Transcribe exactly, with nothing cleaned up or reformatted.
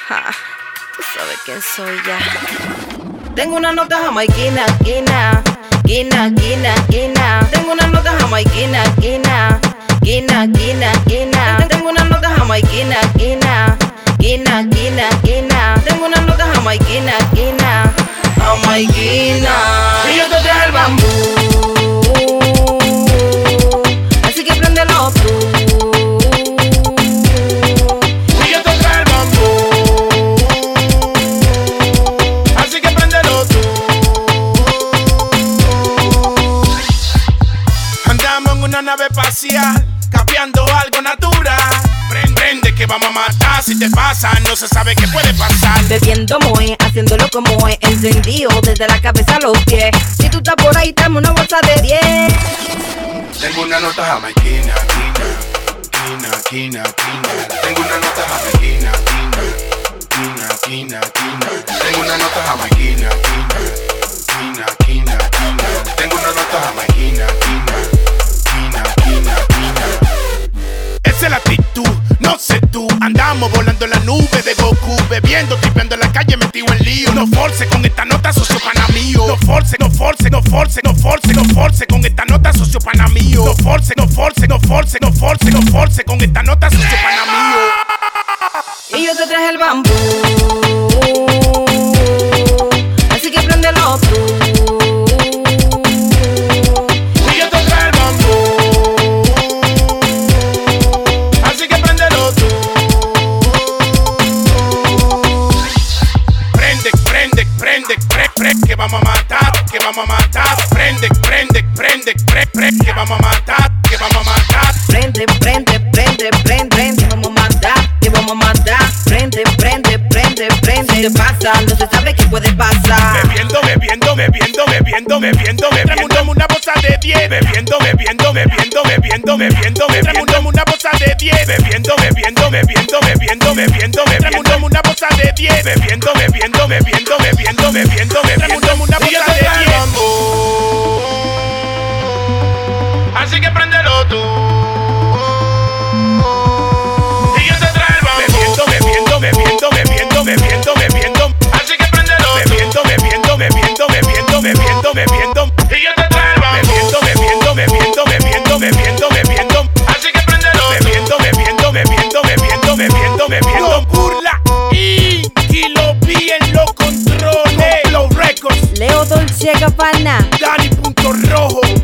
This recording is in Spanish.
Ja, tú sabes quién soy ya. Tengo una nota jamaiquina, quina, quina, quina, quina. Tengo una nota jamaiquina, quina, quina, quina, quina. Tengo una nota jamaiquina, quina, quina, quina, quina. Tengo una nota jamaiquina, quina, jamaiquina. Y yo te traje el bambú, así que préndelo tú. Una nave espacial, capeando algo natural. Prende que vamos a matar, si te pasa, no se sabe qué puede pasar. Bebiendo moe, haciéndolo como es, encendido desde la cabeza a los pies. Si tú estás por ahí, dame una bolsa de diez. Tengo una nota jamaiquina, quina, quina, quina, quina. Tengo una nota jamaiquina, quina, quina, quina, quina. Tengo una nota jamaiquina, quina, quina, quina, quina. Tengo una nota jamaiquina, quina. Esa es la actitud, no sé tú. Andamos volando en la nube de Goku, bebiendo, tripeando en la calle, metido en lío. No force con esta nota, socio pana mío. No force, no force, no force, no force, no force con esta nota, socio pana mío. No force, no force, no force, no force, no force con esta nota, socio pana mío. Y yo te traje el bambú, así que préndelo tú. Que vamos a matar, que vamos a matar. Prende, prende, prende, prende, prende, que vamos a matar, que vamos a matar. Prende, prende, prende, prende, prende, que vamos a matar, que vamos a matar. Prende, prende, prende, prende. Si te pasa, no se sabe qué puede pasar. Bebiendo, bebiendo, bebiendo, bebiendo, bebiendo, bebiendo, una bolsa de diez. Bebiendo, bebiendo, bebiendo, bebiendo, bebiendo, bebiendo, una bolsa de diez. Bebiendo, bebiendo, bebiendo, bebiendo, bebiendo, bebiendo, una bolsa de diez. Bebiendo, bebiendo, bebiendo, bebiendo, bebiendo, bebiendo, una bolsa de diez. Así que préndelo tú. Y yo te traigo bebiendo, bebiendo, bebiendo, bebiendo, bebiendo, bebiendo. Así que préndelo bebiendo, bebiendo, bebiendo, bebiendo, bebiendo, bebiendo. Y yo te traigo bebiendo, bebiendo, bebiendo, bebiendo, bebiendo, bebiendo. Así que préndelo bebiendo, bebiendo, bebiendo, bebiendo, bebiendo, bebiendo. Burla y lo vi en los controles. Los Records. Leo Dolce Gabbana. Dani Punto Rojo.